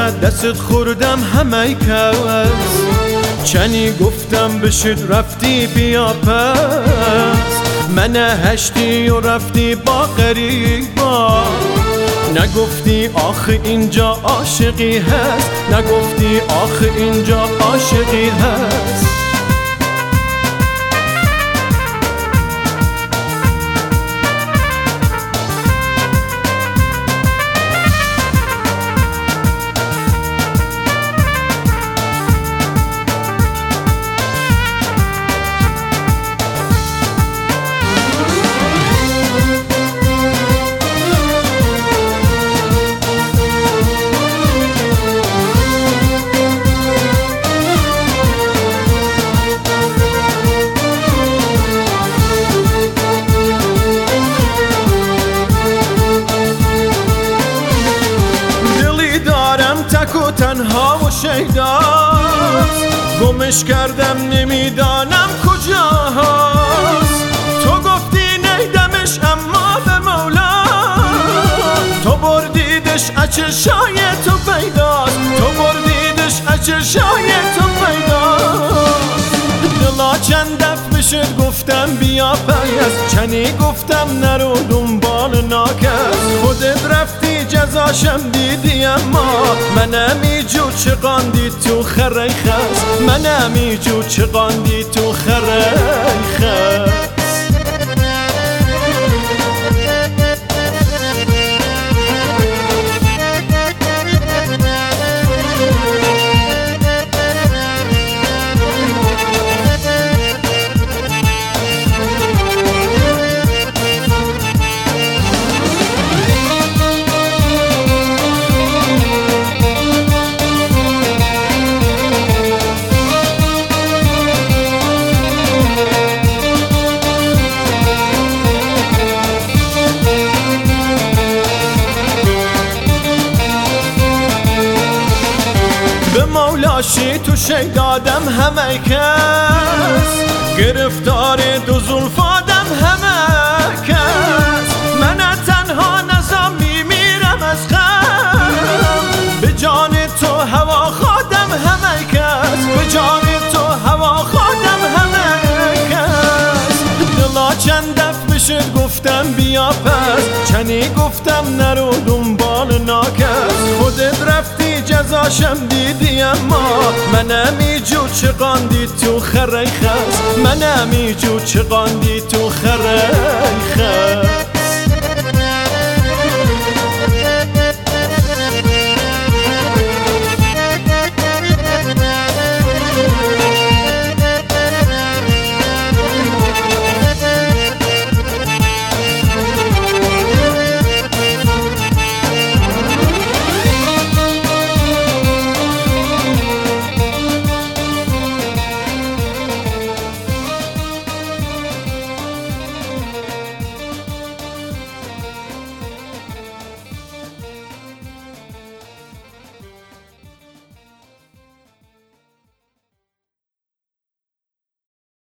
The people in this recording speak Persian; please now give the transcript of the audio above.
منه دستت خوردم همه کس، چنی گفتم بشید رفتی بیا پس، منه هشتی و رفتی با غریبا، نگفتی آخه اینجا عاشقی هست، نگفتی آخه اینجا عاشقی هست. تک و تنها و شیداست، گمش کردم نمیدانم کجاست، تو گفتی نیدمش اما به مولا، تو بردیدش اچشای تو پیداست، تو بردیدش اچشای تو پیداست. دلا چند دفع بشد گفتم بیا پیس، چنی گفتم نرو دنبال ناکس، خودت رفتی جزاشم دیدی اما منم ایجو چقاندی تو خریخس، منم ایجو چقاندی تو خریخس. مولاشی تو شیدادم همه کس، گرفتار دو زلفادم همه کس، من تنها نزم میمیرم از غم، به جان تو هوا خودم همه کس، به جان تو هوا خودم همه کس. دلا چند دفع بشد گفتم بیا پس، چنی گفتم نرو دنبال ناکس، خودت رفتی جزاشم دیدی اما منم ایجو چقاندی تو خریخس، منم ایجو چقاندی تو خریخس.